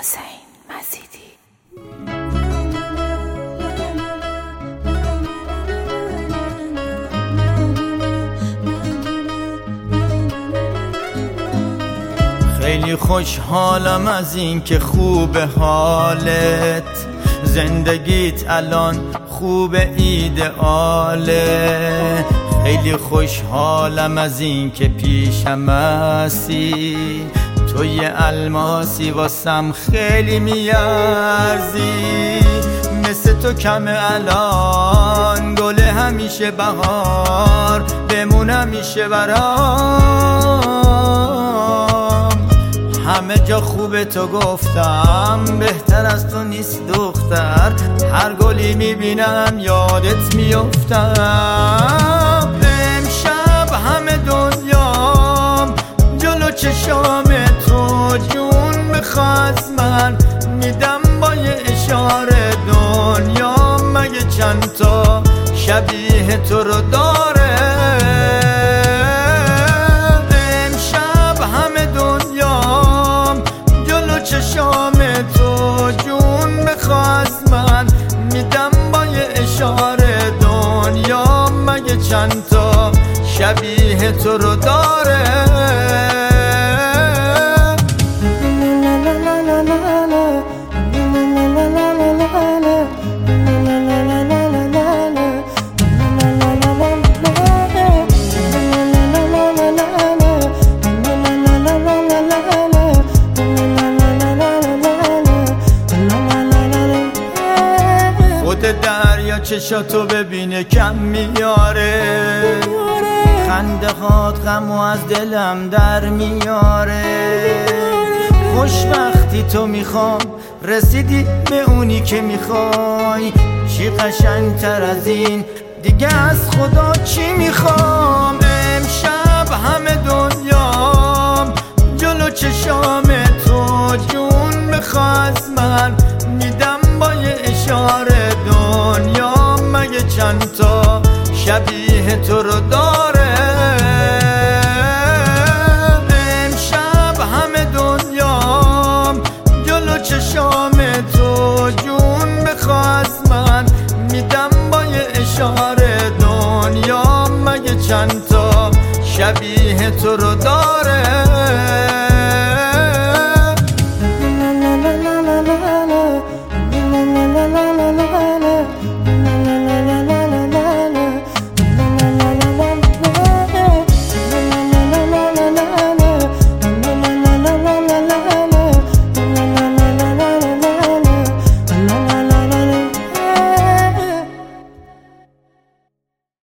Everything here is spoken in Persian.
حسین مزیدی. خیلی خوشحالم از این که خوب حالت، زندگیت الان خوب ایدئاله. خیلی خوشحالم از این که پیشم هستی، توی الماسی واسم خیلی میارزی. مثل تو کم الان گل همیشه بهار بمون همیشه برام. همه جا خوب تو گفتم، بهتر از تو نیست دختر. هر گلی میبینم یادت میفتم. امشب همه دنیام جلو چشام تو، جون بخواد من میدم با یه اشاره. دنیا مگه چند تا شبیه تو رو داره؟ امشب همه دنیام جلو چشام تو، جون بخواد من میدم با یه اشاره. دنیا مگه چند تا شبیه تو رو داره؟ دریا چشاتو ببینه کم میاره، خنده هات غمو از دلم در میاره. خوشبختی تو میخوام، رسیدی به اونی که میخوای. چی قشنگتر از این دیگه از خدا چی میخوام؟ امشب همه دنیام جلو چشام تو، جون بخواد من میدم با یه اشاره. دنیا مگه چند تا شبیه تو رو داره؟ امشب همه دنیام جلو چشام تو، جون بخواد من میدم با یه اشاره. دنیا مگه چند تا شبیه تو رو